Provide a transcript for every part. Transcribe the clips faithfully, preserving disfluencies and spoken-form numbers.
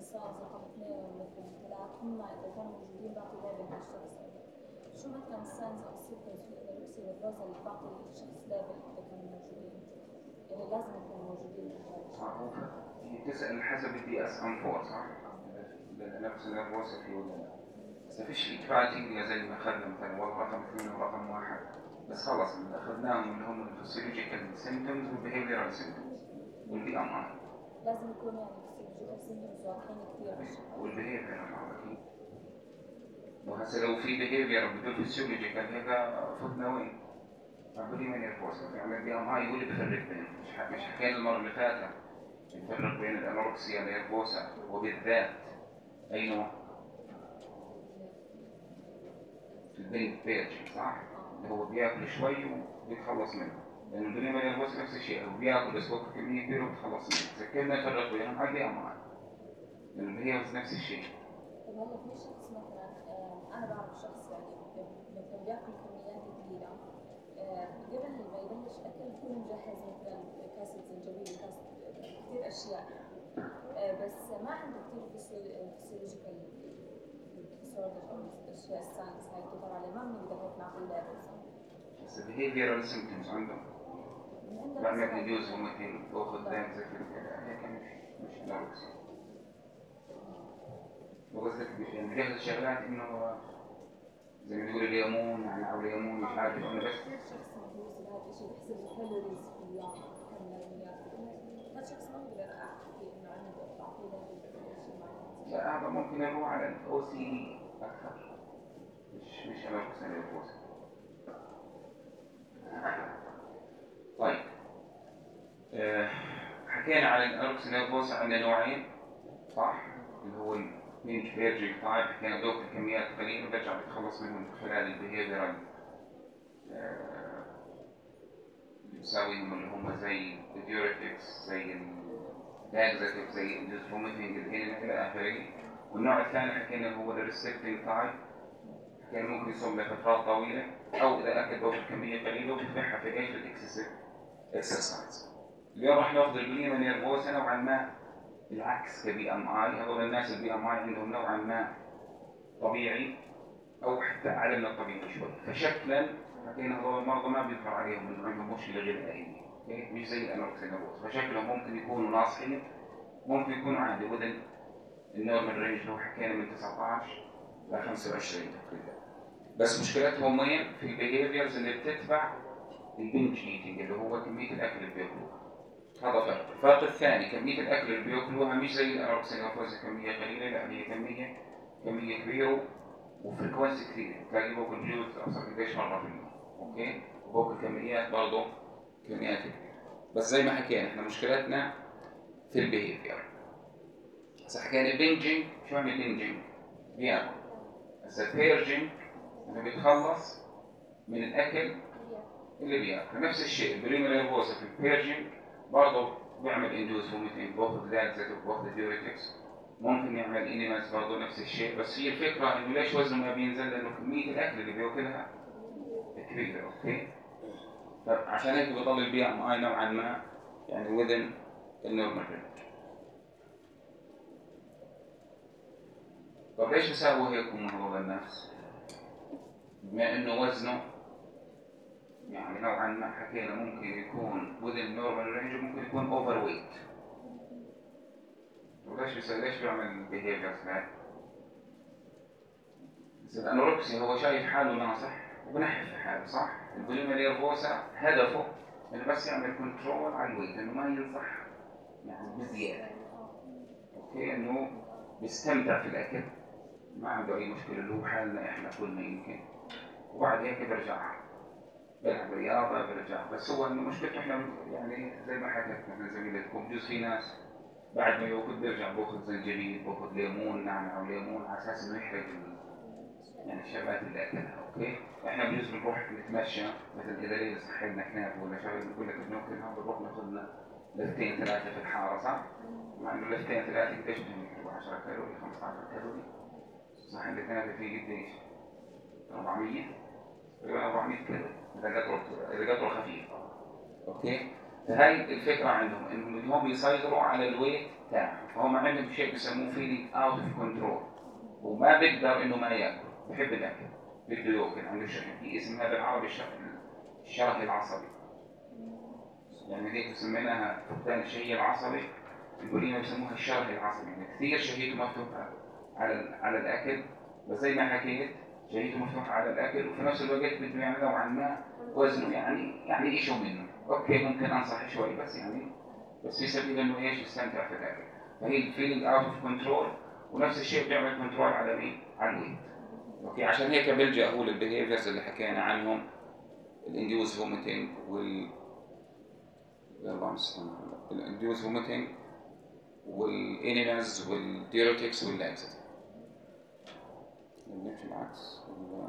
اكسرسايز رقم اثنين ومثل ثلاث هم اذا كانوا موجودين بعطي ليفل للشخص. شو مثلا الساينز او السيمبتومز في الانوركسيا نيرفوزا اللي بعطي للشخص ليفل اذا كانوا موجودين؟ يعني لازم يكونوا موجودين في هذا الشيء. هي تسأل حسب الدي اس ام أربعة صح؟ الانوركسيا نيرفوزا في ولا لا؟ بس ما فيش كرايتيريا زي ما اخذنا مثلا والله رقم اثنين ورقم واحد، بس خلص اللي اخذناهم اللي هم الفسيولوجيكال سيمبتومز والبيهيفيرال سيمبتومز والبي ام اي. لازم يكون يعني الفسيولوجيكال سيمبتومز واضحين كثير بالشكل. والبيهيفيرال اكيد. وهسه لو في بيهيفير بدون فسيولوجيكال هيك فتنا وين؟ عبري من يرفوسا يعني البي ام اي هو اللي بيفرق بين مش مش حكينا المره اللي فاتت يفرق بين الانوركسيا نيرفوسا وبالذات اي نوع؟ البنت بيرجي صح؟ اللي هو بياكل شوي وبيتخلص منه، لأنه البنية نيرفوسا نفس الشيء، هو بياكل بس وقت كمية كبيرة وبيتخلص منه، فكيف نفرق بينهم؟ على البي ام اي لأنه البنية نفس الشيء. طب هلا في شخص مثلا انا بعرف شخص يعني مثلا بياكل كميات كبيرة قبل ما يبلش اكل يكون مجهز مثلا كاسة زنجبيل وكاسة كثير اشياء بس ما عنده كثير فيسيولوجيكال ديسوردر او الاشياء الساينس هاي بتظهر عليه، ما بنقدر هيك نعطي ليفل صح؟ بس البيهيفيرال سيمبتومز عنده بعمل ريديوز ومثل باخذ دايم زي كذا هيك مش مش انوركسيا. وقصدك يعني بياخذ الشغلات انه زي ما بيقول الليمون يعني او ليمون مش عارف انه بس كثير شخص مهووس بهذا الشيء بحسب كالوريز في اليوم كم لازم ياكل. هذا الشخص ما بقدر احكي انه عنده تعطيه ليفل شيء معين. لا هذا ممكن يروح على الاو سي دي اكثر مش مش انوركسيا نيرفوسا. طيب أه حكينا على الانوركسيا نيرفوسا عندنا نوعين صح؟ اللي هو البينج بيرجيك تايب حكينا دوك الكميات قليلة برجع بتخلص منهم من خلال البيهيفيرال أه يساويهم اللي هم زي الديوريتكس زي اللاكزاتيف زي الفوميتنج الهيلين الى اخره. والنوع الثاني حكينا هو الريستريكتنج تايب حكينا ممكن يصوم لفترات طويلة او اذا اكل دوك الكمية قليلة وبتبيعها في ايش الاكسسيف اكسرسايز. اليوم راح ناخذ البنية نيرفوسا نوعا ما بالعكس كبي ام اي. هذول الناس البي ام اي عندهم نوعا ما طبيعي او حتى اعلى من الطبيعي شوي، فشكلا حكينا هذول المرضى ما بيظهر عليهم انه عندهم مشكله غذائيه مش زي الانوركسيا نيرفوسا، فشكلهم ممكن يكونوا ناصحين ممكن يكونوا عادي وذن النورمال رينج اللي هو حكينا من تسعة عشر ل خمسة وعشرين تقريبا. بس مشكلتهم وين؟ في البيهيفيرز اللي بتتبع البنج ايتنج اللي هو كميه الاكل اللي بياكلوها. هذا فرق. الفرق الثاني كمية الأكل اللي بيأكلوها مش زي الأنوركسيا نيرفوسا كمية قليلة، لا هي كمية كمية كبيرة وفريكونسي كثير، تلاقي باكل بيوت أكثر قديش مرة في اليوم، أوكي؟ وباكل كميات برضه كميات كبيرة. بس زي ما حكينا إحنا مشكلتنا في البيهيفير. هسا حكينا بينجينج، شو يعني بينجينج؟ بياكل. هسا بيرجينج إنه بيتخلص من الأكل اللي بياكل. نفس الشيء البريما نيرفوسا في البيرجينج برضه بيعمل اندوز فوميتنج باخذ لاكزاتيف وباخذ ديوريتكس، ممكن يعمل انيماس برضه نفس الشيء. بس هي الفكره انه ليش وزنه ما بينزل؟ لانه كميه الاكل اللي بياكلها كبيره، اوكي؟ فعشان هيك بيضل البي ام اي نوعا ما يعني وذن النورمال رينج. طب ليش بيساووا هيك هم هذول الناس؟ بما انه وزنه يعني نوعا ما حكينا ممكن يكون within normal range وممكن يكون overweight. وليش بيسوي ليش بيعمل behaviors هاي؟ بس الانوركسيا هو شايف حاله ناصح وبنحف في حاله صح؟ البوليميا نيرفوسا هدفه انه بس يعمل كنترول على الويت انه ما ينصح يعني بزياده. اوكي انه بيستمتع في الاكل ما عنده اي مشكله اللي هو حالنا احنا كلنا يمكن، وبعد هيك برجع بلعب رياضة برجع. بس هو إنه مشكلته إحنا يعني زي ما حكيت مثل زميلتكم بجوز في ناس بعد ما ياكل بيرجع باخذ زنجبيل باخذ ليمون نعناع أو ليمون على أساس إنه يحرق يعني الشغلات اللي أكلها، أوكي؟ إحنا بجوز بنروح نتمشى مثل إذا ليل صحينا كناب ولا شغله بنقول لك بناكل هون بنروح ناخذ لنا لفتين ثلاثة في الحارة صح؟ مع إنه لفتين ثلاثة قديش بدهم يحرقوا عشرة كالوري خمسة عشر كالوري صح؟ اللي كنابة فيه قديش؟ أربعمية تقريبا أربعمية كالوري إذا قطره إذا قطره خفيف، أوكي؟ فهاي الفكرة عندهم إنهم اليوم يسيطروا على الويت تاعهم، فهم عندهم شيء بيسموه feeling out of control، وما بيقدر إنه ما يأكل، بحب الأكل، بده يأكل، عنده شيء في اسمها بالعربي الشره العصبي، يعني هيك سميناها فقدان الشهية العصبي، البوليميا بيسموها الشره العصبي، يعني كثير شهيته مفتوحة على على الأكل، بس زي ما حكيت شهيته مفتوحة على الأكل، وفي نفس الوقت بده يعمل نوعا ما وزنه يعني يعني يشو منه، أوكي ممكن أنصح شوي بس يعني بس في سبيل إنه إيش يستمتع في الأكل، فهي الفيلينج أوت أوف كنترول، ونفس الشيء بيعمل كنترول على مين؟ على الويت. أوكي عشان هيك بلجأ هو للبيهيفيرز اللي حكينا عنهم، الانديوس فوميتنج وال يلا نستنى الانديوس فوميتنج والانيماز والديوريتكس واللاكسيتيف. نمشي العكس.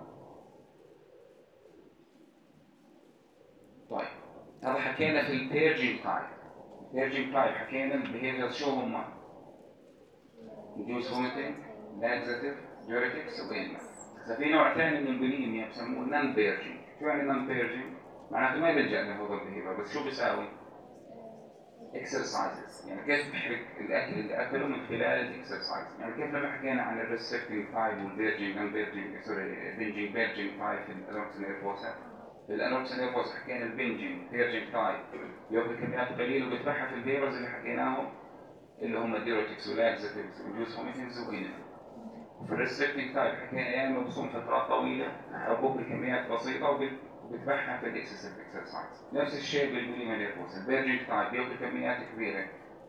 طيب هذا حكينا في البيرجينج تايب. البيرجينج تايب حكينا البيهيفيرز شو هم؟ انديوس فوميتنج، لاكسيتيف، ديوريتكس وانيماز. إذا في نوع ثاني من البوليميا بسموه نون بيرجينج. شو يعني نون بيرجينج؟ معناته ما بيلجأ لهذا البيهيفير، بس شو بيساوي؟ exercises، يعني كيف بحرق الاكل اللي اكله من خلال الاكسرسايز، يعني كيف لما حكينا عن الريسبتنج تايب والفيرجينج نون فيرجينج سوري بنجينج فيرجينج تايب في الانوركسيا نيرفوسا، في الانوركسيا نيرفوسا حكينا البنجينج فيرجينج تايب بياكل كميات قليله وبيتبعها في الفيروس اللي حكيناهم اللي هم الديوريتكس ولاكسيتيفز وانديوس فوميتنجز وانيمال. وفي الريسبتنج تايب حكينا يا اما بصوم فترات طويله او بكل كميات بسيطه وبتبعها في الاكسسيف اكسرسايز. نفس الشيء بالبوليميا نيرفوسا، الفيرجينج تايب بياكل كميات كبيره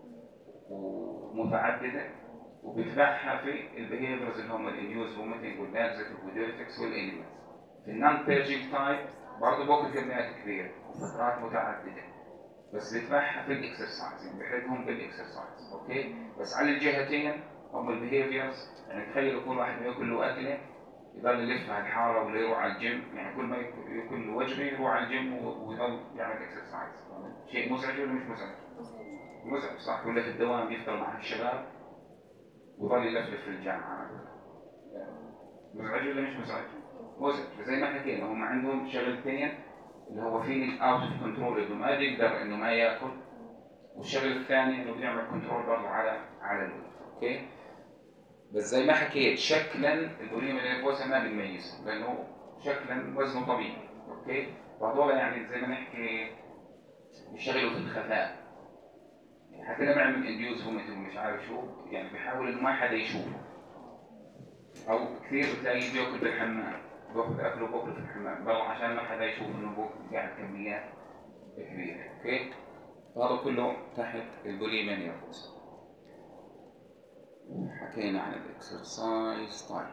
ومتعدده وبتبعها في البيهيفيرز اللي هم الانديوس فوميتنج واللاكسيتيف والديوريتكس والانيمالز. في النون بيرجينج تايب برضه باكل كميات كبيره وفترات متعدده بس بتبعها في الاكسرسايز، يعني بحرقهم بالاكسرسايز. اوكي بس على الجهتين هم البيهيفيرز، يعني تخيلوا كل واحد ياكل له اكله يضل يلف على الحاره ولا يروح على الجيم، يعني كل ما ياكل له وجبه يروح على الجيم ويضل يعمل اكسرسايز. شيء مزعج ولا مش مزعج؟ مزعج صح، ولا في الدوام يفطر مع الشباب ويضل يلفلف في الجامعه. مزعج ولا مش مزعج؟ مزعج. زي ما حكينا هم عندهم شغلتين اللي هو فيلينج اوت اوف كنترول، انه ما بيقدر انه ما ياكل، والشغل الثاني انه بيعمل كنترول برضه على على الوزن. اوكي بس زي ما حكيت شكلا البوليميا نيرفوسا ما بنميزه لانه شكلا وزنه طبيعي. اوكي فهذول يعني زي ما نحكي بيشتغلوا في الخفاء، يعني حتى لما يعمل انديوز فوميتنج مش عارف شو، يعني بيحاول انه ما حدا يشوفه، او كثير بتلاقيه بياكل بالحمام، بياخذ اكله بياكله في الحمام برضه عشان ما حدا يشوف انه بياكل قاعد كميات كبيره. اوكي هذا كله تحت البوليميا نيرفوسا. حكينا عن الاكسرسايز. طيب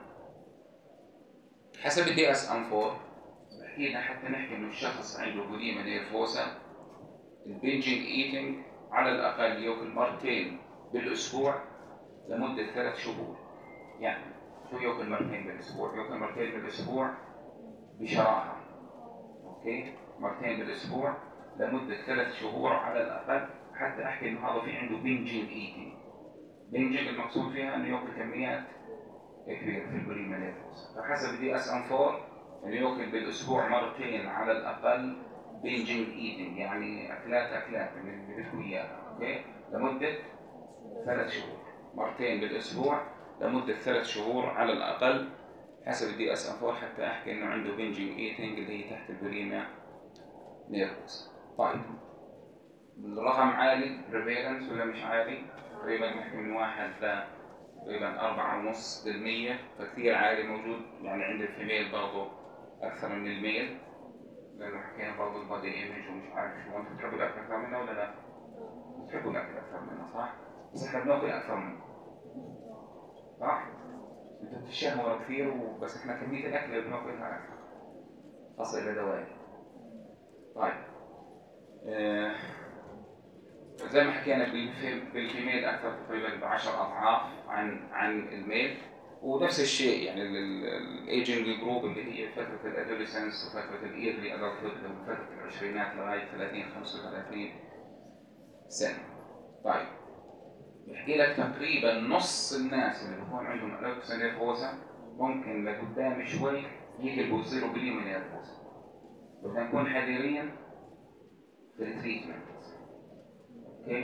حسب الدي اس ام أربعة حكينا حتى نحكي انه الشخص عنده بوليميا نيرفوسا البنجينج ايتنج على الاقل ياكل مرتين بالاسبوع لمده ثلاث شهور. يعني شو ياكل مرتين بالاسبوع؟ ياكل مرتين بالاسبوع بشراهه. اوكي مرتين بالاسبوع لمده ثلاث شهور على الاقل، حتى احكي انه هذا في عنده بنجينج ايتنج. بنجينج المقصود فيها انه ياكل كميات كبيره في البوليميا نيرفوسا، فحسب دي اس ام أربعة انه ياكل بالاسبوع مرتين على الاقل بنجينج ايتنج، يعني اكلات اكلات من اللي بده اياها. اوكي لمده ثلاث شهور، مرتين بالاسبوع لمده ثلاث شهور على الاقل حسب الدي اس ام أربعة، حتى احكي انه عنده بنجينج ايتنج اللي هي تحت البوليميا نيرفوسا. طيب الرقم عالي بريفالنس ولا مش عالي؟ تقريبا نحكي من واحد ل تقريبا أربعة ونص بالمية، فكثير عالي موجود يعني عند الفيميل برضه أكثر من الميل، لأنه حكينا برضه البادي ايمج ومش عارف شو. أنتم بتحبوا الأكل أكثر منه ولا لا؟ بتحبوا الأكل أكثر منه صح؟ بس إحنا بناكل أكثر منه صح؟ أنتم بتشهوا كثير وبس إحنا كمية الأكل اللي بناكلها أكثر، خاصة إلى دواء. طيب آه زي ما حكينا بالفيميل أكثر تقريبا بعشر أضعاف عن عن الميل، ونفس الشيء يعني الايجنج جروب اللي هي فترة الادوليسنس وفترة الايرلي ادلتهود وفترة العشرينات لغاية ثلاثين خمسة وثلاثين سنة. طيب بحكي لك تقريبا نص الناس اللي بيكون عندهم انوركسيا نيرفوسا ممكن لقدام شوي يقلبوا يصيروا بوليميا نيرفوسا، بدنا نكون حذرين في التريتمنت. اوكي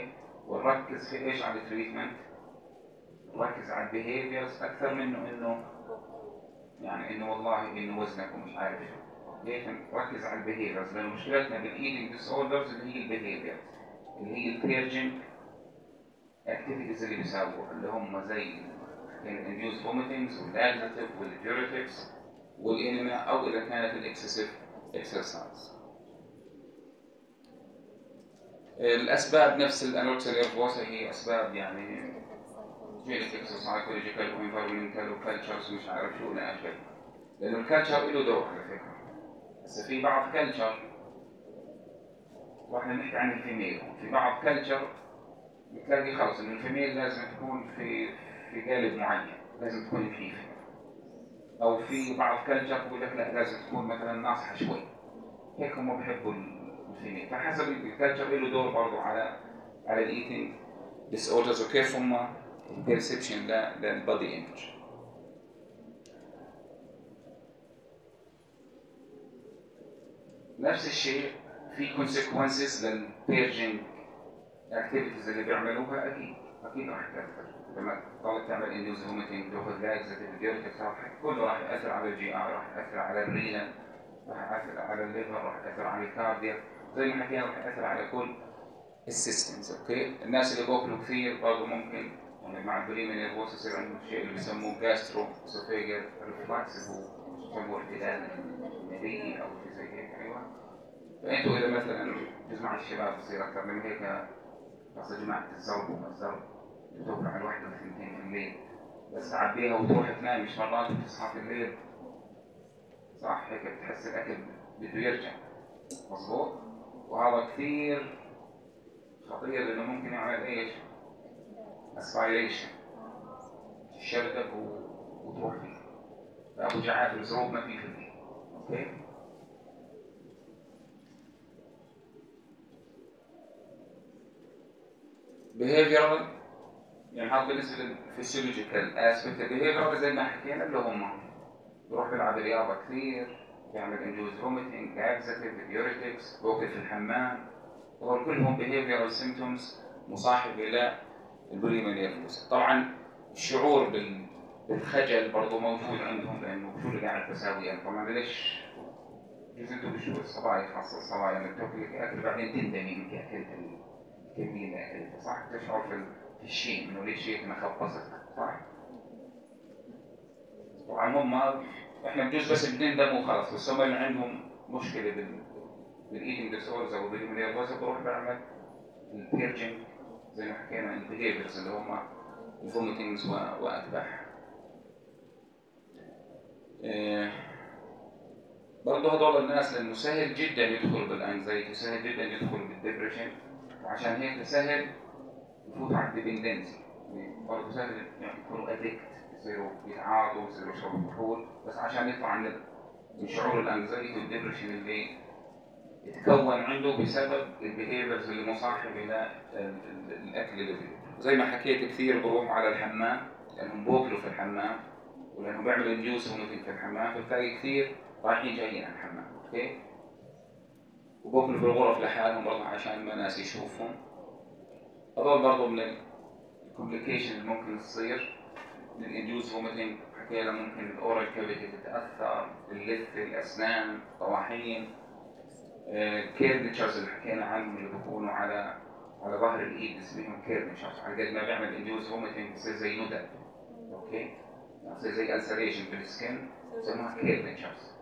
ونركز في ايش على التريتمنت؟ نركز على البيهيفيرز اكثر منه انه يعني انه والله انه وزنك ومش عارف شو. ليش نركز على البيهيفيرز؟ لانه مشكلتنا بالايتنج ديس اوردرز اللي هي البيهيفيرز، اللي هي البيرجنج اكتيفيتيز اللي بيساووها، اللي هم زي الانديوس فوميتنجز واللاكزاتيف والديوريتكس والانيما، او اذا كانت الاكسسيف اكسرسايز. الاسباب نفس الانوركسيا نيرفوسا، هي اسباب يعني جينيتكس وسايكولوجيكال وانفيرمنتال وكالتشرز ومش عارف شو الى اخره. لانه الكالتشر له دور على فكره. هسه في بعض كالتشر، واحنا بنحكي عن الفيميل، في بعض كالتشر بتلاقي خلص انه الفيميل لازم تكون في في قالب معين، لازم تكون خفيفه. او في بعض كالتشر بقول لك لا لازم تكون مثلا ناصحه شوي، هيك هم بحبوا الفيميل. فحسب الكالتشر له دور برضه على على الايتنج ديس اوردرز وكيف هم البيرسبشن للبادي ايمج. نفس الشيء في consequences للبيرجنج اكتيفيتيز اللي بيعملوها، اكيد اكيد راح تاثر. لما تضل تعمل انديوز فوميتنج، تاخذ لاكزاتيف ديوريتكس، كله راح ياثر على الجي اي، راح ياثر على الرينال، راح ياثر على الليفر، راح ياثر على الكارديا، زي ما حكينا راح ياثر على كل السيستمز. اوكي، الناس اللي بياكلوا كثير برضه ممكن يعني مع البوليميا نيرفوسا يصير عندهم شيء اللي بيسموه جاسترو اسوفيجال ريفلكس، هو بيسموه ارتداد معدي او شيء زي هيك. ايوه، فانتوا اذا مثلا تجمع الشباب بصير اكثر من هيك، بس جماعه الزرب والزرب بتوقع على الواحده وثنتين في الليل، بس تعبيها وتروح تنام، مش مرات بتصحى في الليل صح هيك بتحس الاكل بده يرجع مظبوط. وهذا كثير خطير لانه ممكن يعمل ايش؟ اسبيريشن، تشردك وتروح فيه، فابو جعات الزروب ما فيه في الليل. اوكي، behavioral يعني هذا بالنسبه للفسيولوجيكال اسبكت. البيهيفيرال زي ما حكينا اللي هم بيروح بيلعب رياضه كثير، بيعمل انديوز فوميتنج، لاكزاتيف، ديوريتكس، بوقف في الحمام، هذول كلهم behavioral symptoms مصاحب الى البوليميا نيرفوسا. طبعا الشعور بالخجل برضه موجود عندهم، لانه شو اللي قاعد بساوي انا؟ طبعا ليش جزء انتم بشوف الصبايا، خاصه الصبايا لما تاكل اكل بعدين تندمي انت اكلت الكميه اللي اكلتها صح؟ تشعر في في الشيء انه ليش هيك انا خبصت صح؟ طبعا هم احنا بجوز بس بنندم وخلص، بس هم اللي عندهم مشكله بال بالايتنج ديس اوردرز او بالبوليميا نيرفوسا بروح بعمل البيرجنج زي ما حكينا، البيهيفيرز اللي هم الفوميتنجز واتباعها. إيه برضه هذول الناس لانه سهل جدا يدخلوا بالانكزايتي، سهل جدا يدخلوا بالديبريشن، وعشان هيك سهل يفوت على الديبندنسي، برضه سهل يعني يكونوا ادكت، يصيروا يتعاطوا، يصيروا يشربوا كحول، بس عشان يطلع من شعور الانكزايتي والديبريشن اللي يتكون عنده بسبب البيهيفيرز اللي مصاحب الى الاكل اللي فيه. زي ما حكيت كثير بروحوا على الحمام لانهم بوكلوا في الحمام، ولانهم بيعملوا انديوس فوميتنج في الحمام، فبتلاقي كثير رايحين جايين على الحمام. اوكي، وبوكلوا في الغرف لحالهم برضه عشان ما ناس يشوفهم. هذول برضه من الكومبليكيشن اللي ممكن تصير من الانديوس فوميتنج. حكينا ممكن الاورال كافيتي تتاثر، اللثه، الاسنان، طواحين، كيرنيتشرز اللي حكينا عنهم اللي بيكونوا على على ظهر الايد اسمهم كيرنيتشرز، على قد ما بيعمل انديوس فوميتنج بصير زي ندى. اوكي، بصير زي السريشن في السكن، بسموها كيرنيتشرز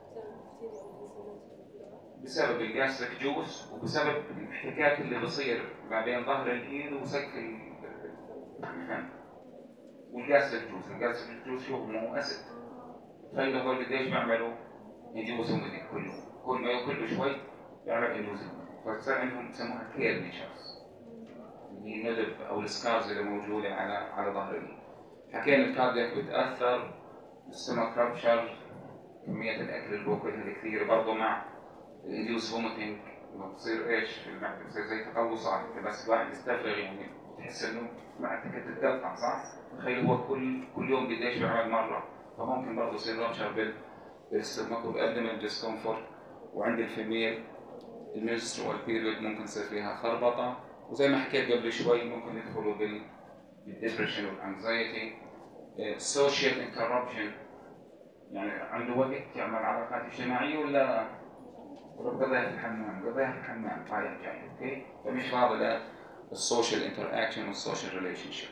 بسبب الجاستريك جوس وبسبب الاحتكاك اللي بصير ما بين ظهر الايد وسك الفم والجاستريك جوس. الجاستريك جوس شو هو؟ اسيد. تخيلوا هول قديش بيعملوا انديوس فوميتنج كل يوم، كل ما ياكل شوي يعمل انديوس، فصار عندهم بسموها كيرنيتشرز اللي هي الندب او السكارز اللي موجوده على على ظهر الايد. حكينا الكاردياك بتاثر، السtomach رابشر، كميه الاكل اللي باكلها الكثير برضه مع الانديوس فوميتنج بتصير ايش في المعده؟ بتصير زي تقوصات، بس الواحد يستفرغ يعني تحس انه معدتك تتقطع صح؟ تخيل هو كل كل يوم قديش بيعمل مره، فممكن برضه يصير رابشر بال بالستومك وبالابدومين ديسكومفورت. وعند الفيميل المنسترول بيريود ممكن يصير فيها خربطه وزي ما حكيت قبل شوي ممكن يدخلوا بالديبريشن والانكزايتي. السوشيال انتربشن، يعني عنده وقت يعمل علاقات اجتماعيه ولا ولا قضيها في الحمام، قضيها في الحمام رايح جاي، اوكي؟ فمش فاضي للسوشيال انتراكشن والسوشيال ريليشن شيب.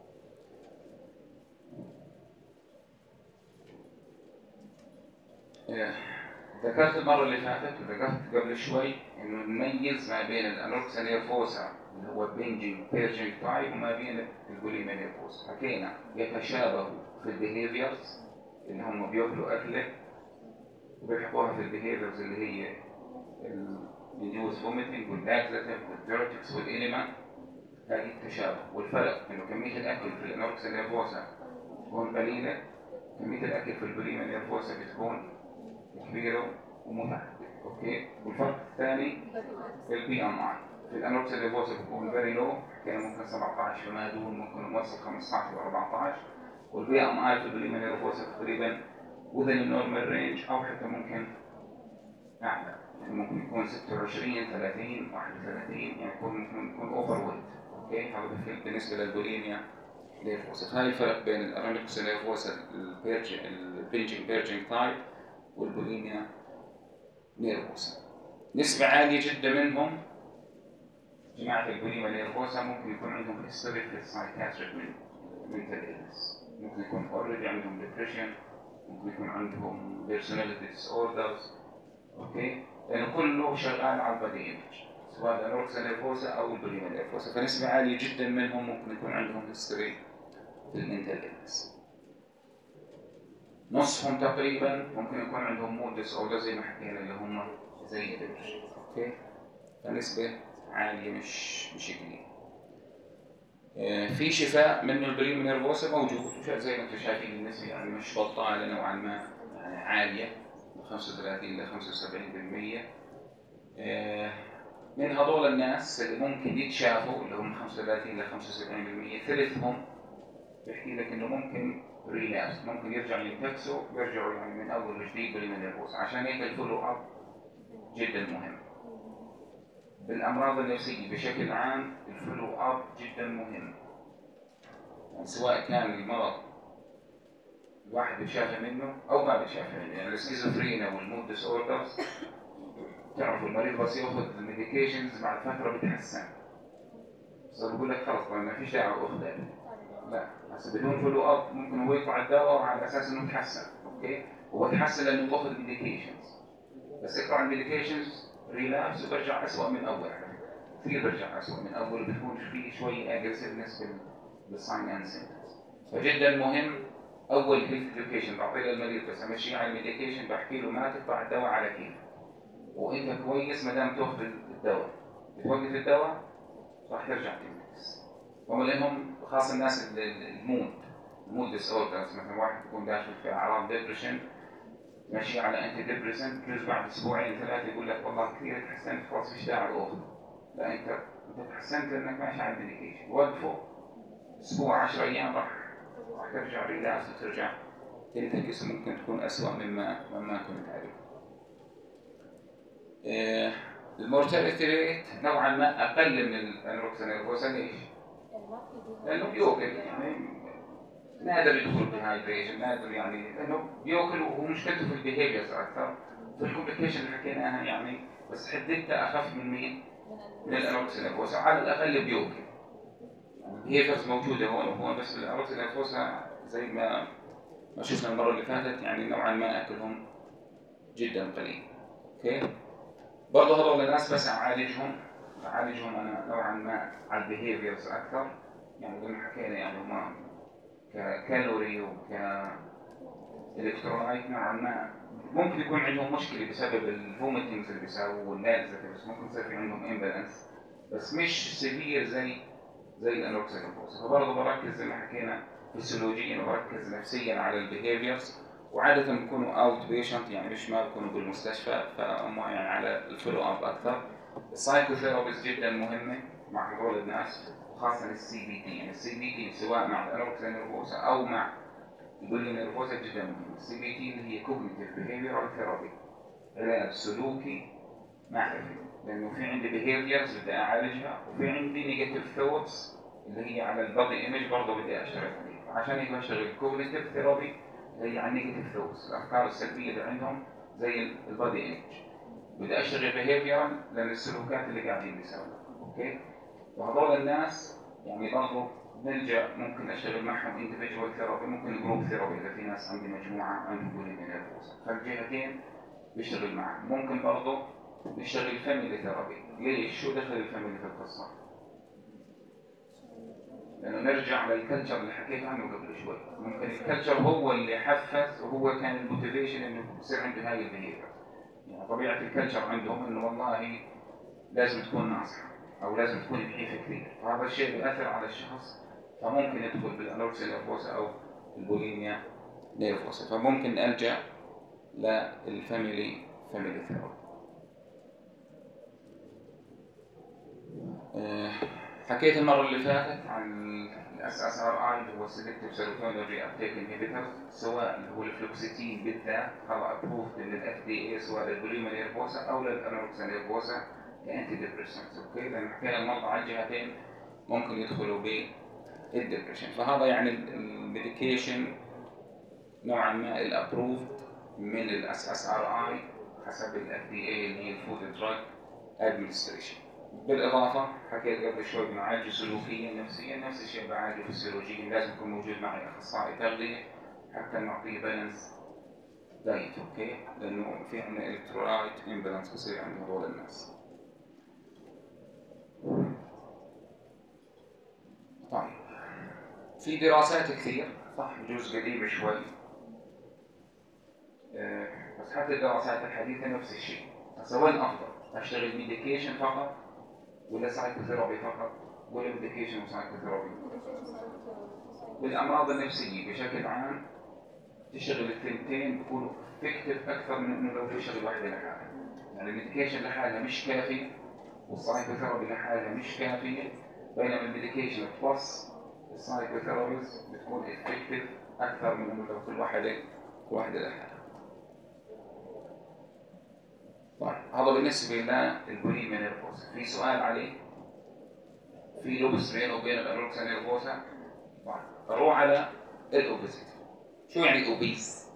ذكرت المرة اللي فاتت وذكرت قبل شوي إنه نميز ما بين الأنوركسيا نيرفوسا اللي هو بينجينج بيرجينج تايب وما بين البوليميا نيرفوسا. حكينا يتشابهوا في البيهيفيرز اللي هم بياكلوا أكلة وبيحبوها في البيهيفيرز اللي هي النيوز فوميتنج واللاكزاتيف والديوريتكس والإنيما. هذه التشابه والفرق إنه كمية الأكل في الأنوركسيا نيرفوسا تكون قليلة، كمية الأكل في البوليميا نيرفوسا بتكون كبيرة ومتعددة، اوكي؟ والفرق الثاني البي ام اي في الانوركسيا نيرفوسا بيكون فيري لو، كان ممكن سبعة عشر فما دون، ممكن يوصل خمسة عشر و أربعة عشر، والبي ام اي في البوليميا نيرفوسا تقريبا within النورمال رينج او حتى ممكن اعلى، يعني ممكن يكون ستة وعشرين ثلاثين واحد وثلاثين، يعني يكون ممكن يكون اوفر ويت، اوكي؟ هذا بالنسبه للبوليميا نيرفوسا. هاي الفرق بين الانوركسيا نيرفوسا البينجينج بيرجينج تايب والبوليميا نيرفوسا. نسبة عالية جدا منهم جماعة البوليميا نيرفوسا ممكن يكون عندهم هيستوري في السايكاتريك منتال إلنس، ممكن يكون اوريدي عندهم ديبريشن، ممكن يكون عندهم بيرسوناليتي ديس اوردرز، اوكي؟ لأنه كله شغال على البادي ايمج سواء الانوركسيا نيرفوسا أو البوليميا نيرفوسا، فنسبة عالية جدا منهم ممكن يكون عندهم هيستوري في المنتال إلنس. نصهم تقريبا ممكن يكون عندهم مود ديس اوردر زي ما حكينا اللي هم زي الدبريشن، اوكي؟ فنسبة عالية مش مش قليلة. آه في شفاء منه البوليميا نيرفوسا موجود زي ما انتم شايفين، النسبة يعني مش بطالة نوعا ما، يعني عالية من خمسة وثلاثين إلى خمسة وسبعين بالمئة. آه من هذول الناس اللي ممكن يتشافوا اللي هم خمسة وثلاثين إلى خمسة وسبعين بالمئة، ثلثهم بيحكي لك انه ممكن ريلابس، ممكن يرجعوا ينتكسوا ويرجعوا يعني من اول وجديد بوليميا نيرفوسا. عشان هيك الفولو اب جدا مهم. بالامراض النفسيه بشكل عام الفولو اب جدا مهم، يعني سواء كان المرض الواحد بيتشافى منه او ما بيتشافى منه، يعني السكيزوفرينيا والمود ديس اوردرز تعرفوا المريض بس ياخذ الميديكيشنز بعد فتره بيتحسن، بس بقول لك خلص ما فيش داعي اخذها، لا، بس بدون فولو اب ممكن هو يقطع الدواء على اساس انه تحسن، اوكي؟ هو تحسن لانه باخذ ميديكيشنز، بس يقطع الميديكيشنز ريلابس وبرجع اسوء من اول، كثير برجع اسوء من اول، بتكون في شوي اجريسيفنس بالساين اند سيمبتومز. فجدا مهم اول هيلث اديوكيشن بعطيه للمريض، بس امشيه على الميديكيشن بحكي له ما تقطع الدواء على كيف، وانت كويس ما دام تاخذ الدواء، بتوقف الدواء راح ترجع تنتكس. هم لانهم خاصة الناس المود المود ديس اوردرز، مثلا واحد يكون داخل في اعراض ديبريشن ماشي على انتي ديبريسنت، بجوز بعد اسبوعين ثلاثه يقول لك والله كثير تحسنت خلاص فيش داعي اخذ، لا انت انت تحسنت لانك ماشي على الميديكيشن، وقفه اسبوع عشرة ايام راح راح ترجع ريلاكس وترجع تنتكس، ممكن تكون اسوء مما مما كنت عليه. إيه المورتاليتي ريت نوعا ما اقل من الانوركسيا نيرفوسا. ليش؟ لانه بيوكل، يعني نادر يدخل بهايدريشن، نادر يعني لانه بياكل وهو مشكلته في البيهيفيرز اكثر، في الكومبليكيشن اللي حكيناها يعني، بس حددتها اخف من مين؟ من الانوركسيا نيرفوسا، على الاقل بياكل. البيهيفيرز موجوده هون وهون، بس الانوركسيا نيرفوسا زي ما ما شفنا المره اللي فاتت يعني نوعا ما اكلهم جدا قليل، اوكي؟ برضه هذول الناس بس اعالجهم اعالجهم انا نوعا ما على البيهيفيرز اكثر، يعني زي ما حكينا يعني هم ككالوري وكالكترولايت نوعا ما ممكن يكون عندهم مشكله بسبب الفوميتنجز اللي بيساووا والنازله، بس ممكن يصير في عندهم امبالانس، بس مش سيفير زي زي الانوركسيا نيرفوسا. فبرضه بركز زي ما حكينا فيسيولوجيا وبركز نفسيا على البيهيفيرز، وعاده بيكونوا اوت بيشنت يعني مش ما بيكونوا بالمستشفى، فهم يعني على الفولو اب اكثر. السايكوثيرابيز جدا مهمه مع هذول الناس، خاصة السي بي تي، يعني السي بي تي سواء مع الانوركسيا نيرفوسا أو مع البوليميا نيرفوسا جدا مهم. السي بي تي اللي هي كوجنيتيف بيهيفيرال ثيرابي، علاج سلوكي معرفي، لانه في عندي behaviors بدي اعالجها، وفي عندي negative thoughts اللي هي على البادي ايمج برضه بدي اشتغل عليها. عشان هيك بشتغل cognitive therapy اللي هي على النيجاتيف ثوتس، الافكار السلبيه اللي عندهم زي البادي ايمج. بدي اشتغل behavioral لان السلوكات اللي قاعدين بيسووها. اوكي، وهذول الناس يعني برضه نلجا ممكن اشتغل معهم individual therapy، ممكن group therapy اذا في ناس عندي مجموعه عندهم bulimia nervosa، فالجهتين بيشتغل معهم. ممكن برضه نشتغل family therapy. ليش؟ شو دخل الفاميلي في القصه؟ لانه نرجع للكلتشر اللي حكيت عنه قبل شوي. ممكن الكلتشر هو اللي حفز وهو كان الموتيفيشن انه يصير عنده هاي البيهيفير. يعني طبيعه الكلتشر عندهم انه والله لازم تكون ناصحه او لازم تكون نحيفه كثير، فهذا الشيء بياثر على الشخص، فممكن يدخل بالانوركسيا نيرفوسا او البوليميا نيرفوسا. فممكن الجا للفاميلي فاميلي ثيرابي. حكيت المره اللي فاتت عن الاس اس ار اي اللي هو سيلكتيف سيروتونين ري ابتيك انهبيتور، سواء اللي هو الفلوكسيتين بالذات هذا ابروفد من الاف دي اي سواء للبوليميا نيرفوسا او للانوركسيا نيرفوسا كانتي ديبريسنتس. اوكي، لان حكينا المرضى على الجهتين ممكن يدخلوا بالديبريشن. فهذا يعني الميديكيشن نوعا ما الابروفد من الاس اس ار اي حسب الاف دي اي اللي هي الفود دراج ادمنستريشن. بالاضافه حكيت قبل شوي بعالجه سلوكيا نفسيا، نفس الشيء بعالجه فسيولوجيا، لازم يكون موجود معي اخصائي تغذيه حتى نعطيه بالانس دايت. اوكي، لانه في عندنا الكترولايت امبالانس بصير عند هذول الناس. طيب، في دراسات كثير صح جزء قديم شوي، أه بس حتى الدراسات الحديثه نفس الشيء. هسه وين افضل؟ اشتغل ميديكيشن فقط ولا سايكوثيرابي فقط ولا ميديكيشن وسايكوثيرابي؟ بالامراض النفسيه بشكل عام تشتغل الثنتين بيكونوا افكتيف اكثر من انه لو تشتغل واحده لحالها. يعني الميديكيشن لحالها مش كافي والسايكوثيرابي لحالها مش كافيه، بينما الميديكيشن بلس السايكوثيرابيز بتكون افكتيف اكثر من انه لو كل واحده واحده لحالها. طيب، هذا بالنسبه للبوليميا نيرفوسا. في سؤال عليه؟ في لبس بينه وبين الانوركسيا نيرفوسا؟ طيب، نروح على الاوبيسيتي. شو يعني اوبيس؟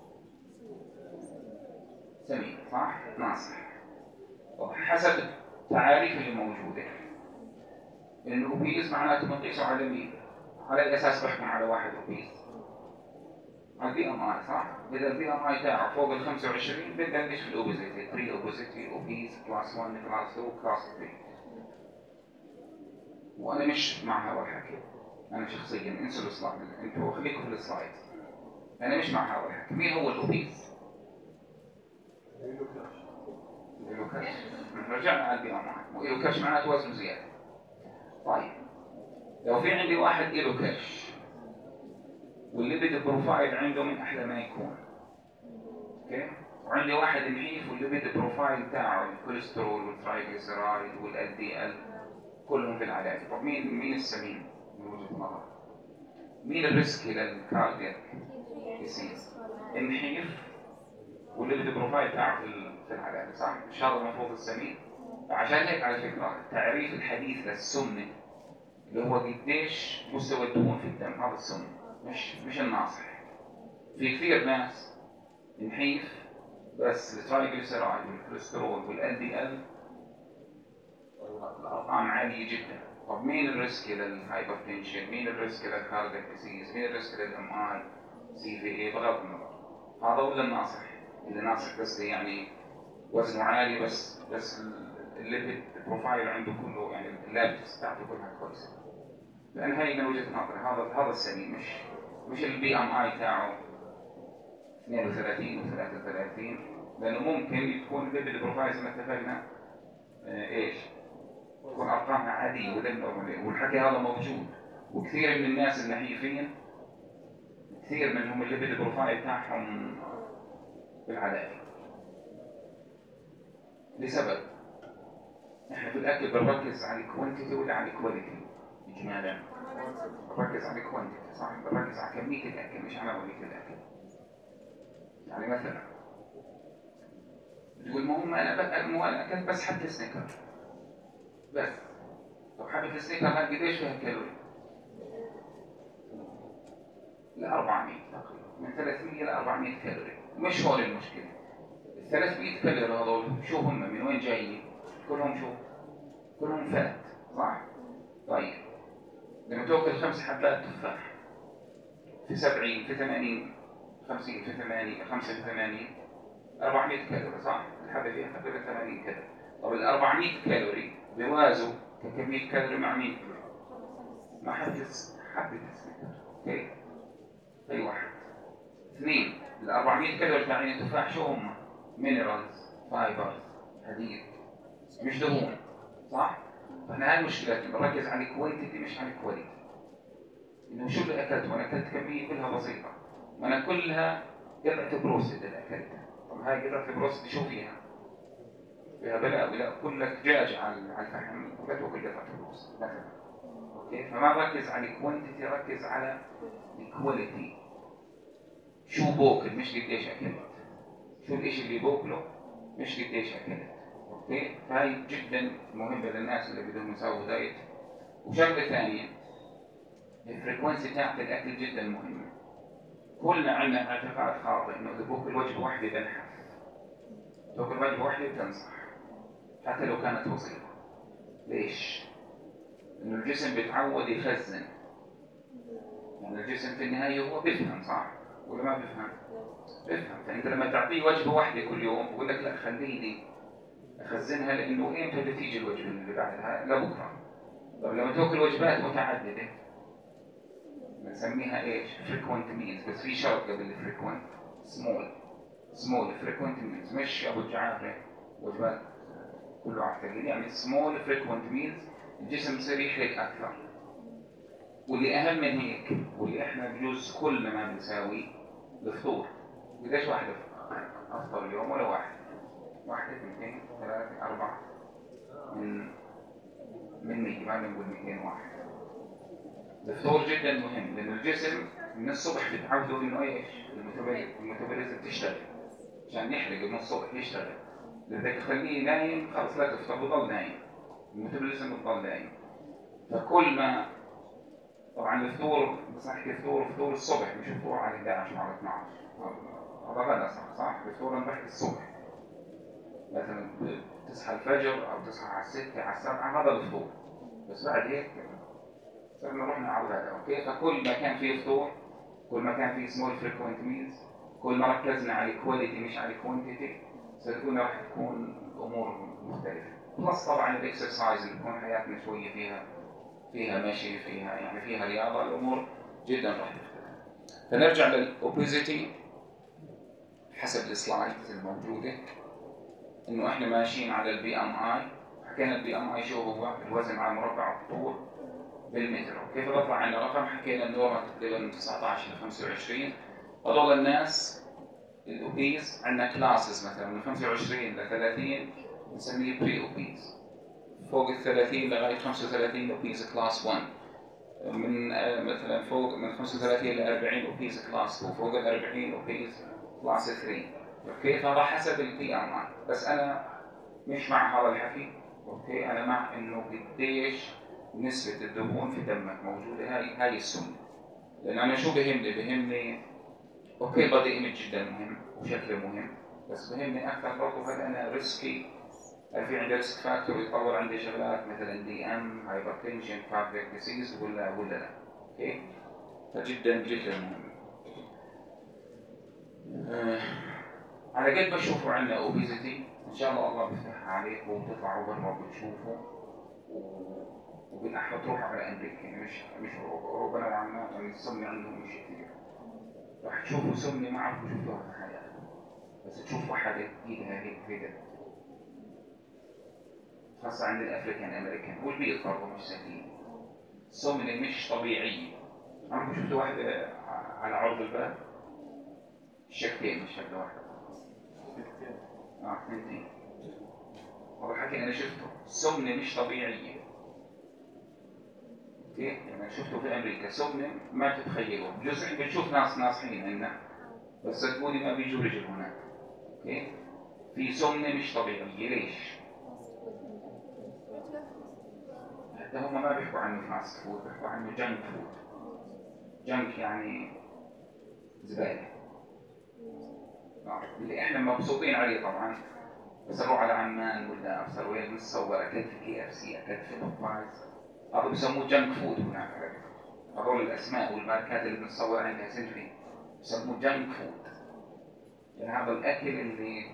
سمين صح؟ ناصح. طيب، حسب التعاريف اللي موجوده انه اوبيس معناته بنقيسه على مين؟ على اي اساس بحكم على واحد اوبيس؟ على البي ام اي صح؟ اذا البي ام اي تاعه فوق ال خمسة وعشرين بندش في الاوبيسيتي، بري اوبيسيتي، اوبيس، كلاس واحد، كلاس اثنين، كلاس ثلاثة. وانا مش مع هذا الحكي، انا شخصيا انسوا السلايد، انتوا خليكم في السلايد. انا مش مع هذا الحكي. مين هو الاوبيس؟ له كرش. رجعنا على البي ام اي، وله كرش معناته وزنه زياده. طيب، لو في عندي واحد له كرش والليبيد بروفايل عنده من احلى ما يكون، اوكي، وعندي واحد نحيف والليبيد بروفايل تاعه الكوليسترول والترايجليسيرايد والال دي ال كلهم في العلاج. طب مين مين السمين من وجهه نظر؟ مين الريسك للكاردياك ديسيز؟ النحيف والليبيد بروفايل تاعه في العلاج صح؟ مش هذا المفروض السمين؟ عشان هيك على فكره التعريف الحديث للسمنه اللي هو قديش مستوى الدهون في الدم، هذا السمنه مش مش الناصح. في كثير ناس نحيف بس الترايجليسيرايد والكوليسترول والال دي ال الارقام عاليه جدا. طب مين الريسك للهايبرتنشن؟ مين الريسك للكاردياك ديسيز؟ مين الريسك للام اي سي في اي؟ بغض النظر هذا ولا الناصح؟ اللي ناصح بس يعني وزنه عالي بس بس الليبيد بروفايل عنده كله يعني اللابس بتاعته كلها كويسه. لان هي من وجهه نظري هذا هذا السمين، مش مش البي ام اي تاعه اثنين وثلاثين وثلاثة وثلاثين، لانه ممكن تكون الليبيد بروفايل زي ما اتفقنا آه ايش؟ تكون ارقامها عاديه وذن نورمالي، والحكي هذا موجود. وكثير من الناس النحيفين كثير منهم الليبيد بروفايل تاعهم بالعلاج لسبب احنا في الاكل بنركز على الكوانتيتي ولا على الكواليتي؟ اجمالا بنركز على الكوانتيتي صح، بنركز على كميه الاكل مش على نوعيه الاكل. يعني مثلا تقول ما هم انا بقى انا اكلت بس حتى سنيكر، بس. طب حبة السنيكر هاي قديش فيها كالوري؟ ل أربعمية تقريبا، من ثلاثمية ل أربعمية كالوري. مش هون المشكلة. ال ثلاثمية كالوري هذول شو هم؟ من وين جايين؟ كلهم شو؟ كلهم فات، صح؟ طيب لما تاكل خمس حبات تفاح في سبعين في ثمانين خمسين في ثمانين خمسة في ثمانين أربعمية كالوري، صح؟ الحبة فيها تقريبا ثمانين كالوري. طب ال أربعمية كالوري بيوازوا كمية كالوري مع مين؟ مع حبة حبة السكر. اوكي؟ اي واحد. اثنين، ال أربعمية كالوري تاعين التفاح شو هم؟ مينرالز، فايبرز، حديد، مش دهون، صح؟ فاحنا هاي مشكلتنا، بنركز على الكوانتيتي مش على الكواليتي. انه شو اللي اكلته؟ انا اكلت كميه كلها بسيطه، وانا كلها قطعه بروستد اللي اكلتها. طب هاي قطعه البروستد شو فيها؟ فيها بلاء ولا كلها دجاج على على الفحم ولا تاكل قطعه البروستد مثلا. اوكي؟ فما ركز على الكوانتيتي، ركز على الكواليتي. شو باكل مش قديش اكلت. شو الاشي اللي باكله مش قديش اكلت. اوكي؟ فهي جدا مهمه للناس اللي بدهم يسووا دايت. وشغله ثانيه، الفريكونسي تاعت الاكل جدا مهمه. كلنا عندنا اعتقاد خاطئ انه اذا باكل وجبه واحده بنحف. تاكل وجبه واحده بتنصح حتى لو كانت بسيطه. ليش؟ لانه الجسم بيتعود يخزن. يعني الجسم في النهايه هو بيفهم، صح ولا ما بيفهم؟ بيفهم. فانت لما تعطيه وجبه واحده كل يوم بقول لك لا خليني اخزنها، لانه امتى بتيجي الوجبه اللي بعدها؟ لبكره. طب لما تاكل وجبات متعدده بنسميها ايش؟ frequent meals. بس في شرط قبل frequent، small small frequent meals، مش ابو الجعافه وجبات كله على الثقيل. يعني small frequent meals الجسم يصير يحرق اكثر. واللي اهم من هيك واللي احنا بجوز كلنا ما بنساوي، الفطور. قديش واحد افطر اليوم؟ ولا واحد؟ واحدة، اثنتين، ثلاثة، أربعة، من من مية، ما بنقول مئتين واحد. الفطور جدا مهم، لأن الجسم من الصبح بتعوده إنه إيش؟ الميتابوليزم تشتغل عشان يحرق من الصبح يشتغل. إذا تخليه نايم خلص لا تفطر، بضل نايم، الميتابوليزم بضل نايم. فكل ما طبعا الفطور، بس نحكي فطور فطور الصبح مش فطور على إحدى عشر على اثني عشر، هذا غدا صح صح؟ الفطور أنا بحكي الصبح، مثلا تصحى الفجر أو تصحى على الستة على السبعة، هذا الفطور. بس بعد هيك صرنا رحنا على الغداء. أوكي؟ فكل ما كان فيه فطور، كل ما كان فيه small frequent meals، كل ما ركزنا على الكواليتي مش على الكوانتيتي، ستكون راح تكون الأمور مختلفة. بلس طبعا الإكسرسايز اللي تكون حياتنا شوية فيها فيها مشي، فيها يعني فيها رياضة، الأمور جدا راح تختلف. فنرجع للأوبيزيتي حسب السلايدز الموجودة، إنه إحنا ماشيين على البي إم آي. حكينا البي إم آي شو هو؟ الوزن على مربع الطول بالمتر. وكيف بطلع عنا رقم؟ حكينا إنه هو تقريبا من تسعة عشر إلى خمسة وعشرين. هذول الناس الأوبيز عندنا كلاسز، مثلا من خمسة وعشرين ل ثلاثين نسميه بري أوبيز، فوق ال ثلاثين لغاية خمسة وثلاثين أوبيز كلاس واحد، من مثلا فوق من خمسة وثلاثين ل أربعين أوبيز كلاس اثنين، فوق ال أربعين أوبيز كلاس ثلاثة. اوكي؟ فهذا حسب البي ام اي. بس انا مش مع هذا الحكي. اوكي؟ انا مع انه قديش نسبة الدهون في دمك موجودة. هاي هاي السنة. لان انا شو بهمني؟ بهمني اوكي بادي ايمج جدا مهم وشكله مهم، بس بهمني اكثر برضه هل انا ريسكي، هل في عندي ريسك فاكتور يتطور عندي شغلات مثلا دي ام، هايبرتنشن، كاردياك ديسيز، ولا ولا لا. اوكي؟ فجدا جدا مهم. آه. على قد ما تشوفوا عندنا اوبيزيتي ان شاء الله الله بيفتحها عليكم وبتطلعوا برا وبتشوفوا وبالاحرى تروحوا على امريكا، يعني مش مش اوروبا. اوروبا نوعا ما يعني السمنه عندهم مش كثير. راح تشوفوا سمنه ما عرفوا شفتوها في حياتكم، بس تشوفوا حدا ايدها هيك كذا، خاصه عند الافريكان امريكان والبيض برضه مش سهلين. سمنه مش طبيعيه. عمركم شفتوا واحده على عرض الباب؟ شكلين مش شكله واحده. اه اثنين. هذا الحكي انا شفته، سمنه مش طبيعيه. اوكي؟ يعني شفته في امريكا سمنه ما تتخيلوا. بجوز بنشوف ناس ناصحين عندنا، بس صدقوني ما بيجوا رجل هناك. اوكي؟ في سمنه مش طبيعيه. ليش؟ حتى هم ما بيحكوا عنه فاست فود، بيحكوا عنه جنك فود. جنك يعني زبالة، اللي احنا مبسوطين عليه طبعا. بس اروح على عمان ولا ابصر وين بنتصور اكلت في كي اف سي، اكلت في بوبايز، هذا بسموه جنك فود هناك. هذول الاسماء والماركات اللي بنتصور عندها سيلفي بسموه جنك فود. يعني هذا الاكل اللي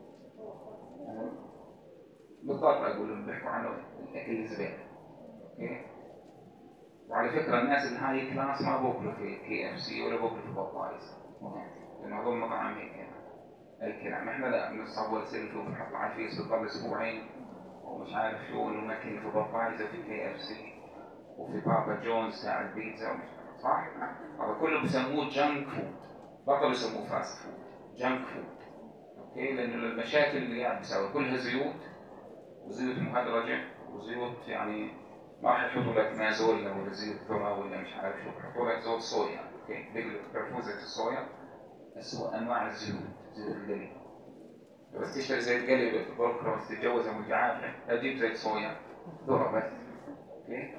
بالضبط اقول اللي بيحكوا عنه الاكل الزباله. اوكي. وعلى فكره الناس اللي هاي كلاس ما بوكلوا في كي اف سي ولا بوكلوا في بوبايز، لان هذول مطاعم هيك يعني. الكلام احنا لا بنصور سيلفي وبنحط على الفيس بتضل اسبوعين ومش عارف شو انه ناكل في بوبايز وفي كي اف سي وفي بابا جونز تاع البيتزا ومش عارف صح؟ هذا كله بسموه جنك فود، بطلوا يسموه فاست فود، جنك فود. اوكي. لانه المشاكل اللي قاعد بيساوي كلها زيوت وزيوت مهدرجه وزيوت، يعني ما راح يحطوا لك مازولا ولا زيوت ذره ولا مش عارف شو، بيحطوا لك زيت صويا. اوكي. بيعرفوا زيت الصويا اسوء انواع الزيوت، زيت القلي. بس تشتري زيت قلي بكره تتجوزها متعافى تجيب زيت صويا ذره بس. اوكي.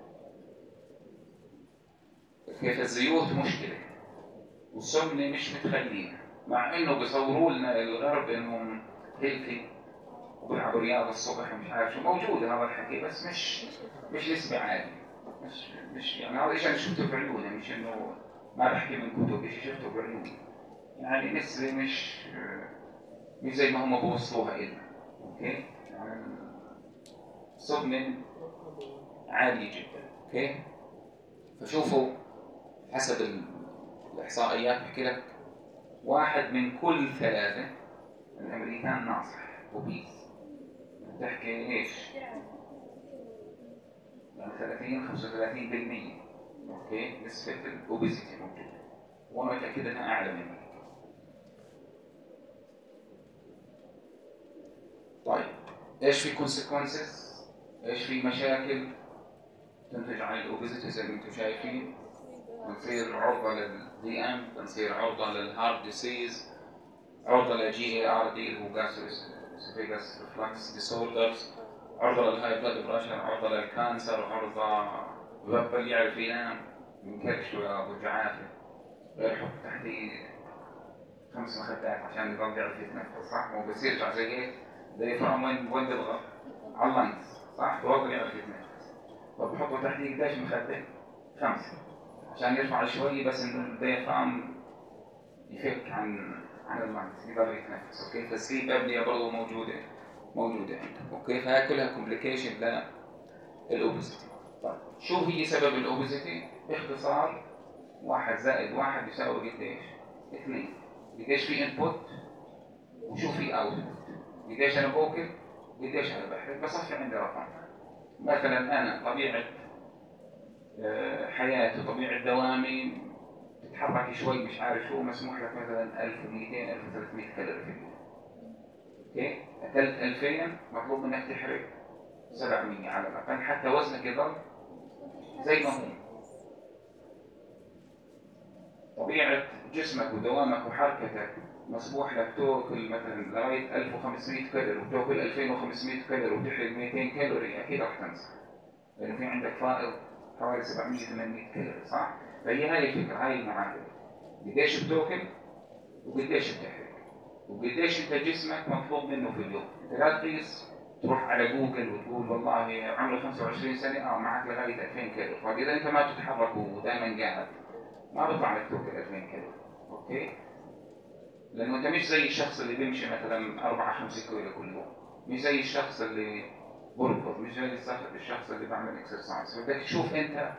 كيف الزيوت مشكله والسمنه مش متخلينا، مع انه بيصوروا لنا الغرب انهم هيلثي وبيلعبوا رياضه الصبح ومش عارف شو، موجوده هذا الحكي بس مش مش نسبه عاليه. مش مش يعني هذا شيء انا شفته بعيوني، مش انه ما بحكي من كتب، شيء شفته بعيوني. يعني نسبه مش مش زي ما هم بوصلوها لنا. اوكي. يعني السمنه عاليه جدا. اوكي. فشوفوا حسب الاحصائيات بحكي لك واحد من كل ثلاثه الامريكان ناصح وبيس. تحكي ايش؟ يعني ثلاثين خمسة وثلاثين بالمئة. اوكي. نسبة الاوبيزيتي موجودة، وانا متأكد انها اعلى من هيك. طيب ايش في كونسيكونسز؟ ايش في مشاكل تنتج عن الاوبيزيتي زي ما انتم شايفين؟ بنصير عرضة للدي ام، بنصير عرضة للهارت ديسيز، عرضة لجي اي ار دي اللي هو جاستروسوفيجاس ريفلكس ديسوردرز، عرضة للهاي بلاد بريشر، عرضة للكانسر، عرضة ببطل يعرف ينام من كرش ولا جعافة، يحط تحتيه خمس مخدات عشان يضل يعرف يتنفس صح؟ مو بس يرجع زي هيك زي فرام وين وين بيضغط على اللنكس صح؟ بيضل يعرف يتنفس، فبحطوا تحتيه قديش مخدة؟ خمسة عشان يرفع شوي بس انه الديافرام يفك عن عن اللنكس يقدر يتنفس. اوكي. فالسليب ابنيا برضه موجودة موجودة عندهم. اوكي. فهي كلها كومبليكيشن للأوبيزيتي. طيب شو هي سبب الأوبيزيتي؟ باختصار واحد زائد واحد يساوي قديش؟ اثنين. قديش في انبوت وشو في اوتبوت؟ قديش انا باكل قديش انا بحرق، بصفي عندي رقم. مثلا انا طبيعة حياتي وطبيعة دوامي تتحرك شوي مش عارف شو، مسموح لك مثلا ألف ومئتين ألف وثلاثمئة كالوري في اليوم. اوكي. اكلت ألفين مطلوب منك تحرق سبعمئة على الاقل حتى وزنك يضل زي ما هو. طبيعة جسمك ودوامك وحركتك مسموح لك تاكل مثلا لغاية ألف وخمسمئة كالوري وتاكل ألفين وخمسمئة كالوري وتحرق مئتين كالوري، اكيد راح تنسى لانه في عندك فائض حوالي سبعمئة ثمانمئة كالوري صح؟ فهي هاي الفكرة، هاي المعادلة. قديش بتاكل وقديش بتحرق وقديش انت جسمك مطلوب منه في اليوم. انت لا تقيس تروح على جوجل وتقول والله عمره خمسة وعشرين سنة اه معك لغاية ألفين كالوري، فاذا انت ما تتحرك ودائما قاعد ما بيطلع لك توكل ألفين كيلو. اوكي. لانه انت مش زي الشخص اللي بيمشي مثلا أربعة خمسة كيلو كل يوم، مش زي الشخص اللي بركض، مش زي الشخص اللي بعمل اكسرسايز. بدك تشوف انت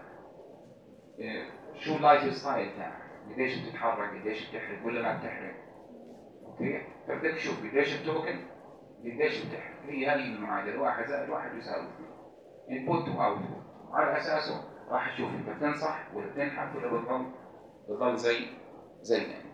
شو اللايف ستايل تاعك، قديش بتتحرك قديش بتحرق ولا ما بتحرق. اوكي. فبدك تشوف قديش بتاكل قديش بتحرق. هي هذه المعادله، واحد زائد واحد يساوي اثنين. انبوت واوتبوت، على اساسه راح تشوف انت بتنصح ولا بتنحف ولا بتضل بتضل زي زي ما انت.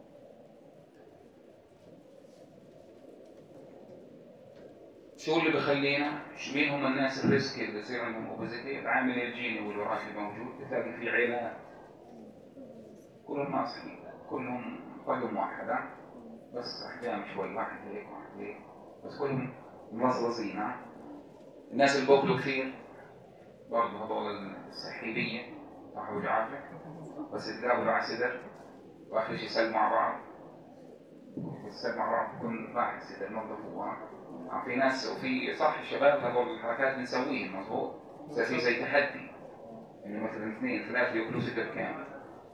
شو اللي بخلينا؟ مين هم الناس الريسكي اللي يصير عندهم اوبيزيتي؟ العامل الجيني والوراثي موجود. بتلاقي في عيلات كلهم ناصحين كلهم رقم واحد بس احجام شوي واحد هيك واحد هيك بس كلهم ملصلصين. الناس اللي باكلوا كثير برضه هذول السحيلية صح وجعافة، بس يتقابلوا على سدر وآخر شيء يسلموا مع بعض، يسلموا مع بعض بكون راح السدر نظفوها. في ناس وفي صح الشباب هذول الحركات بنسويها مضبوط، بس في زي تحدي إنه مثلا اثنين ثلاثة ياكلوا سدر كامل.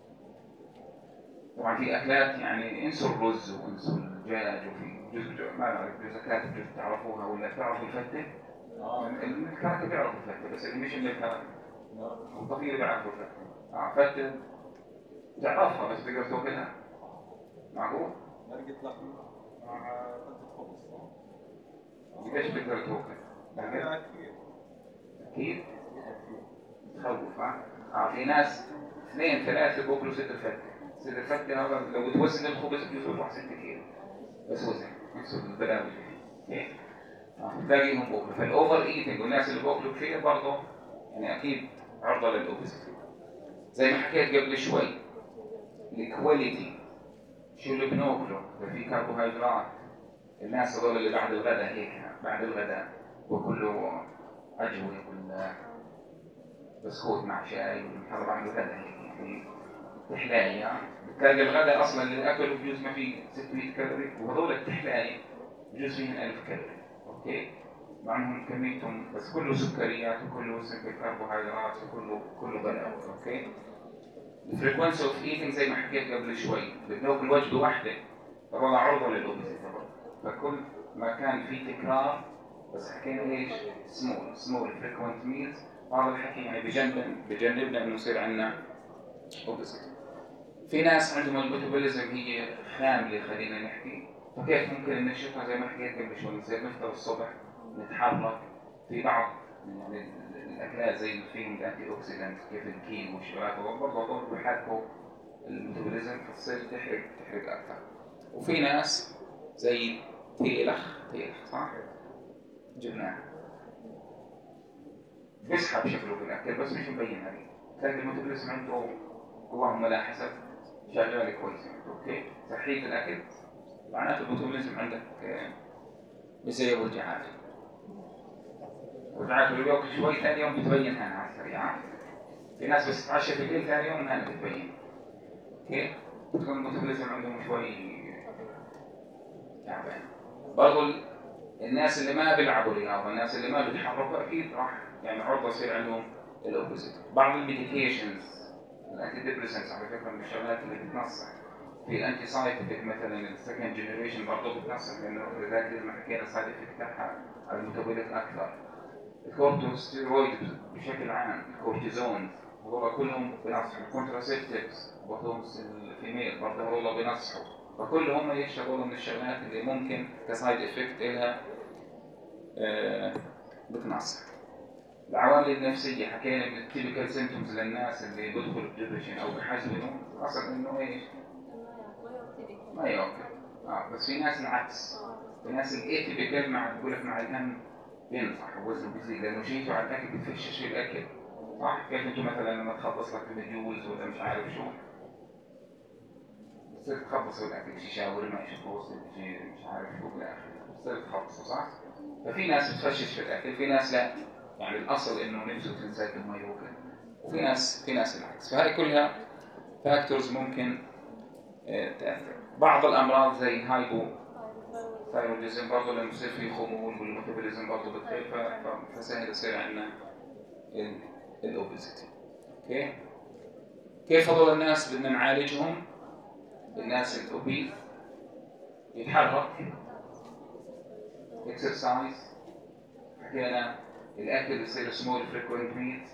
طبعا في أكلات يعني انسوا الرز وانسوا الدجاج، وفي جزء ما بعرف جزء أكلات جزء تعرفوها ولا تعرفوا الفتة؟ آه الكعكة بيعرفوا الفتة، بس اللي مش اللي الكعكة والطفيل بيعرفوا الفتة. آه فتة تعرفها بس تقدر تاكلها؟ معقول؟ مرقة لحم مع فتة خبز. قديش بتقدر تاكل؟ لا أكيد. أكيد؟ تخوف ها؟ آه في ناس اثنين ثلاثة بياكلوا ست فتة. ست فتة هذا لو توزن الخبز بيوصل ستة كيلو. بس وزن نفس البلاوي دي. تلاقيهم بياكلوا، فالأوفر إيتنج والناس اللي بياكلوا كثير برضه يعني أكيد عرضة للأوبيستي. زي ما حكيت قبل شوي الكواليتي شو اللي بناكله، إذا في كربوهيدرات الناس هذول اللي بعد الغداء هيك بعد الغداء وكله عجوة ولا بسكوت مع شاي ولا بعد الغداء هيك يعني تحلاية. بتلاقي الغداء أصلا اللي أكله بجوز ما فيه ستمية كالوري، وهذول التحلاية بجوز فيهن ألف كالوري. أوكي؟ مع إنهم كميتهم بس كله سكريات وكله سكر كربوهيدرات وكله كله بلاوي. أوكي؟ الفريكونسي اوف ايتنج زي ما حكيت قبل شوي بناكل وجبه واحده طبعا عرضه للاوبيسيتي طبعا، فكل ما كان في تكرار بس حكينا ايش سمول سمول فريكوينت ميلز، هذا الحكي يعني بجنب بجنبنا انه يصير عندنا اوبيسيتي. في ناس عندهم الميتابوليزم هي خامله خلينا نحكي، فكيف ممكن ننشطها زي ما حكيت قبل شوي، نصير نفطر الصبح نتحرك. في بعض يعني الاكلات زي اللي فيهم الانتي اوكسيدنت كيف الكيل والشوكولاته برضه هذول بيحركوا الميتابوليزم فتصير تحرق تحرق اكثر. وفي ناس زي تيلخ تيلخ صح؟ جبناه بيسحب شكله في الاكل بس مش مبين عليه، تلاقي الميتابوليزم عنده اللهم لا حسب شغال كويس. اوكي صحيح الاكل معناته الميتابوليزم عندك بيسيب وجعات وجعات اللي بياكل شوي ثاني يوم بتبين هنا على السريع. في ناس بس تتعشى في الليل ثاني يوم هنا بتبين. اوكي تكون الميتابوليزم عندهم شوي تعبان. برضو الناس اللي ما بيلعبوا رياضه، الناس اللي ما بيتحركوا اكيد راح يعني عرضه يصير عندهم الاوبوزيت. بعض الميديكيشنز الانتي ديبريسنتس على فكره من الشغلات اللي بتنصح. في الانتي سايكوتيك مثلا السكند جنريشن برضه بتنصح لانه لذلك زي ما حكينا السايد افكت تاعها على الميتابوليك اكثر. الكورتوستيرويد بشكل عام، الكورتيزون هذول كلهم بنصحوا. الكونتراسيبتيفز برضه الفيميل برضه هذول بنصحوا، فكلهم يشتغلوا من الشغلات اللي ممكن كسايد افكت لها آه بتنصح. العوامل النفسيه حكينا من التيبيكال سيمبتومز للناس اللي بيدخلوا بديبريشن او بحسوا انه اصلا انه ايش؟ ما يوقف. اه بس في ناس العكس، في ناس الايتيبيكال مع بقول لك مع الهم بينصح ووزنه بيزيد لانه شيته على الاكل بتفشش في الاكل. صح؟ كيف انتم مثلا لما تخلص لك فيديوز ولا مش عارف شو بتصير تخبصوا الاكل شي شاورما شي توست شي مش عارف شو بالاخر بتصير تخبصوا صح؟ ففي ناس بتفشش في الاكل، في ناس لا يعني الاصل انه نفسه تنساك ما يوكل، وفي ناس في ناس العكس. فهي كلها فاكتورز ممكن تاثر. بعض الامراض زي هايبو ثايرويدزم برضه لما يصير في خمول والميتابوليزم برضه بتخف فسهل يصير عندنا الاوبيزيتي. اوكي كيف هذول الناس بدنا نعالجهم؟ الناس الاوبيز يتحرك، اكسرسايز، حكينا الاكل يصير سمول فريكوينت ميلز،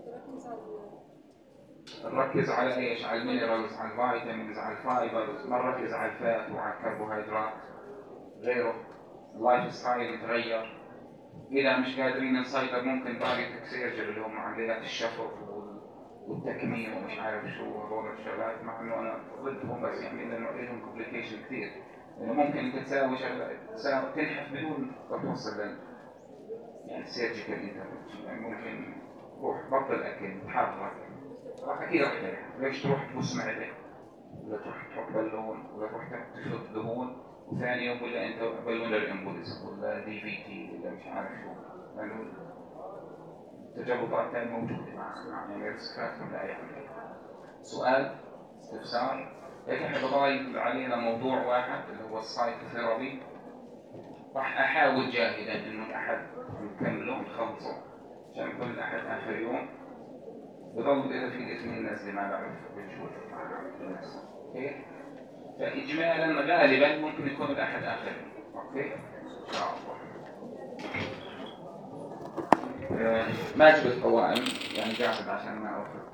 نركز على ايش؟ على المينرالز، على الفيتامينز، على الفايبرز، ما نركز على الفات وعلى الكربوهيدرات غيره. اللايف ستايل يتغير. اذا مش قادرين نسيطر ممكن باقي سيرجري اللي هم عمليات الشفط والتكميم ومش عارف شو هذول الشغلات، مع انه انا ضدهم بس يعني لانه لهم كومبليكيشن كثير. لانه ممكن انت تساوي شغله تساوي تنحف بدون ما توصل لل يعني سيرجيكال انترفنشن. يعني ممكن روح بطل اكل تحرك راح اكيد راح تريح. ليش تروح تبص معدة ولا تروح تحط بالون ولا تروح تشرب دهون وثاني يوم ولا انت بالونر امبوليزم ولا دي في تي ولا مش عارف شو، لانه التجلطات كانت موجودة مع يعني ريسك فاكتور لا يعني. سؤال استفسار هيك احنا بضايف علينا موضوع واحد اللي هو السايكوثيرابي. راح احاول جاهدا انه احد نكمله ونخلصه عشان كل احد اخر يوم بضل اذا في اثنين الناس اللي ما بعرف بنشوف مع الناس. اوكي فاجمالا غالبا ممكن يكون الاحد اخر يوم. اوكي ان شاء الله. آه ما جبت قوائم يعني قاعد عشان ما اوفر